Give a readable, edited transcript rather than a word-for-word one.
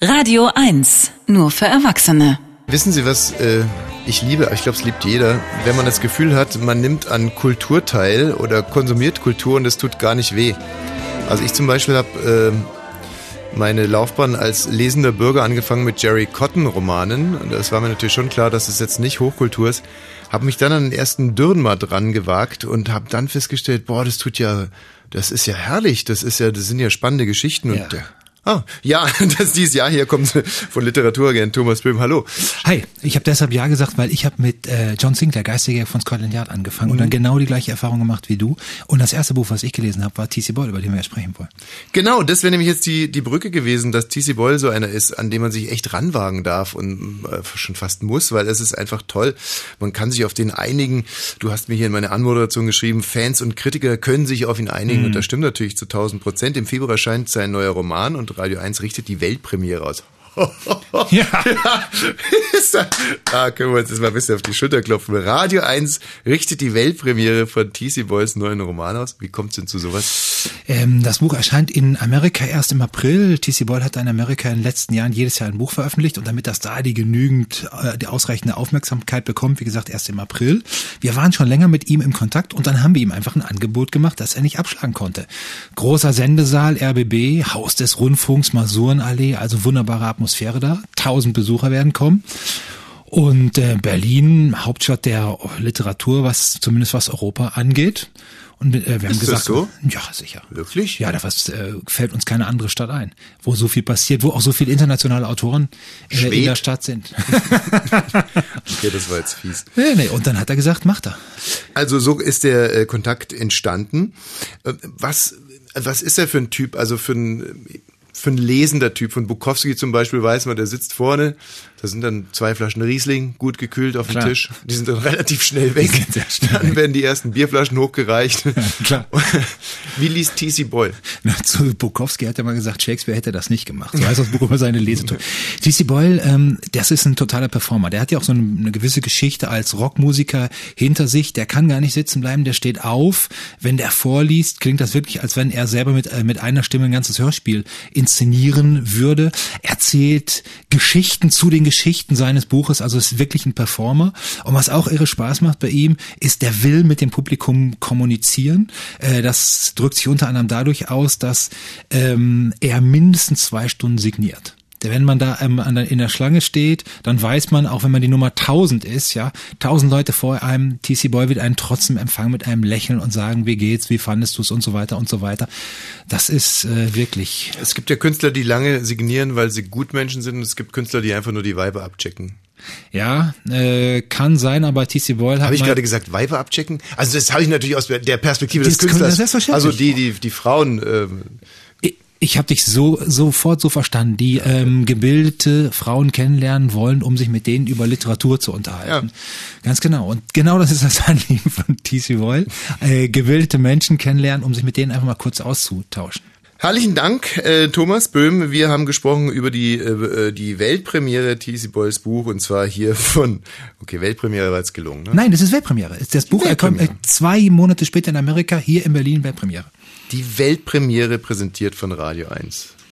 Radio 1, nur für Erwachsene. Wissen Sie, was ich liebe? Ich glaube, es liebt jeder. Wenn man das Gefühl hat, man nimmt an Kultur teil oder konsumiert Kultur und das tut gar nicht weh. Also ich zum Beispiel habe meine Laufbahn als lesender Bürger angefangen mit Jerry Cotton-Romanen. Und das war mir natürlich schon klar, dass es jetzt nicht Hochkultur ist. Habe mich dann an den ersten Dürrenmatt dran gewagt und habe dann festgestellt, boah, das ist ja herrlich. Das sind ja spannende Geschichten. Ja. Und dieses Jahr hier kommt von Literaturagent Thomas Böhm. Hallo. Hi, ich habe deshalb ja gesagt, weil ich habe mit John Sinclair, Geisterjäger von Scotland Yard, angefangen und dann genau die gleiche Erfahrung gemacht wie du. Und das erste Buch, was ich gelesen habe, war T.C. Boyle, über den wir ja sprechen wollen. Genau, das wäre nämlich jetzt die Brücke gewesen, dass T.C. Boyle so einer ist, an dem man sich echt ranwagen darf und schon fast muss, weil es ist einfach toll. Man kann sich auf den einigen. Du hast mir hier in meine Anmoderation geschrieben, Fans und Kritiker können sich auf ihn einigen und das stimmt natürlich zu 1000%. Im Februar erscheint sein neuer Roman und Radio 1 richtet die Weltpremiere aus. Ja. Da können wir uns jetzt mal ein bisschen auf die Schulter klopfen. Radio 1 richtet die Weltpremiere von T.C. Boyles neuen Roman aus. Wie kommt es denn zu sowas? Das Buch erscheint in Amerika erst im April. T.C. Boyle hat in Amerika in den letzten Jahren jedes Jahr ein Buch veröffentlicht und damit das da die ausreichende Aufmerksamkeit bekommt, wie gesagt, erst im April. Wir waren schon länger mit ihm im Kontakt und dann haben wir ihm einfach ein Angebot gemacht, das er nicht abschlagen konnte. Großer Sendesaal, RBB, Haus des Rundfunks, Masurenallee, also wunderbare Atmosphäre da. 1000 Besucher werden kommen. Und Berlin, Hauptstadt der Literatur, zumindest was Europa angeht. Und wir haben gesagt, das so? Ja, sicher. Wirklich? Ja, da fällt uns keine andere Stadt ein, wo so viel passiert, wo auch so viele internationale Autoren in der Stadt sind. Okay, das war jetzt fies. Nee, und dann hat er gesagt, macht er. Also so ist der Kontakt entstanden. Was ist er für ein Typ? Also für ein lesender Typ. Von Bukowski zum Beispiel weiß man, der sitzt vorne, da sind dann 2 Flaschen Riesling, gut gekühlt auf dem Tisch. Die sind dann relativ schnell weg. Dann werden die ersten Bierflaschen hochgereicht. Ja, klar. Wie liest T.C. Boyle? Zu Bukowski hat er mal gesagt, Shakespeare hätte das nicht gemacht. So heißt das Buch über seine Lesetour. T.C. Boyle, das ist ein totaler Performer. Der hat ja auch so eine gewisse Geschichte als Rockmusiker hinter sich. Der kann gar nicht sitzen bleiben, der steht auf. Wenn der vorliest, klingt das wirklich, als wenn er selber mit einer Stimme ein ganzes Hörspiel inszenieren würde. Er erzählt Geschichten zu den Geschichten seines Buches, also ist wirklich ein Performer. Und was auch irre Spaß macht bei ihm, ist, der will mit dem Publikum kommunizieren. Das drückt sich unter anderem dadurch aus, dass er mindestens 2 Stunden signiert. Wenn man da in der Schlange steht, dann weiß man, auch wenn man die Nummer 1000 ist, ja, 1000 Leute vor einem, T.C. Boyle wird einen trotzdem empfangen mit einem Lächeln und sagen, wie geht's, wie fandest du es und so weiter und so weiter. Das ist wirklich... Es gibt ja Künstler, die lange signieren, weil sie Gutmenschen sind und es gibt Künstler, die einfach nur die Weiber abchecken. Ja, kann sein, aber T.C. Boyle hat... Habe ich gerade gesagt, Weiber abchecken? Also das habe ich natürlich aus der Perspektive des Künstlers. Selbstverständlich. Also die Frauen... Ich habe dich sofort so verstanden, die gebildete Frauen kennenlernen wollen, um sich mit denen über Literatur zu unterhalten. Ja. Ganz genau. Und genau das ist das Anliegen von T.C. Boyle. Gebildete Menschen kennenlernen, um sich mit denen einfach mal kurz auszutauschen. Herzlichen Dank, Thomas Böhm. Wir haben gesprochen über die Weltpremiere T.C. Boyles Buch und zwar hier Weltpremiere war jetzt gelungen, ne? Nein, das ist Weltpremiere. Das Buch kommt 2 Monate später in Amerika, hier in Berlin Weltpremiere. Die Weltpremiere präsentiert von Radio 1.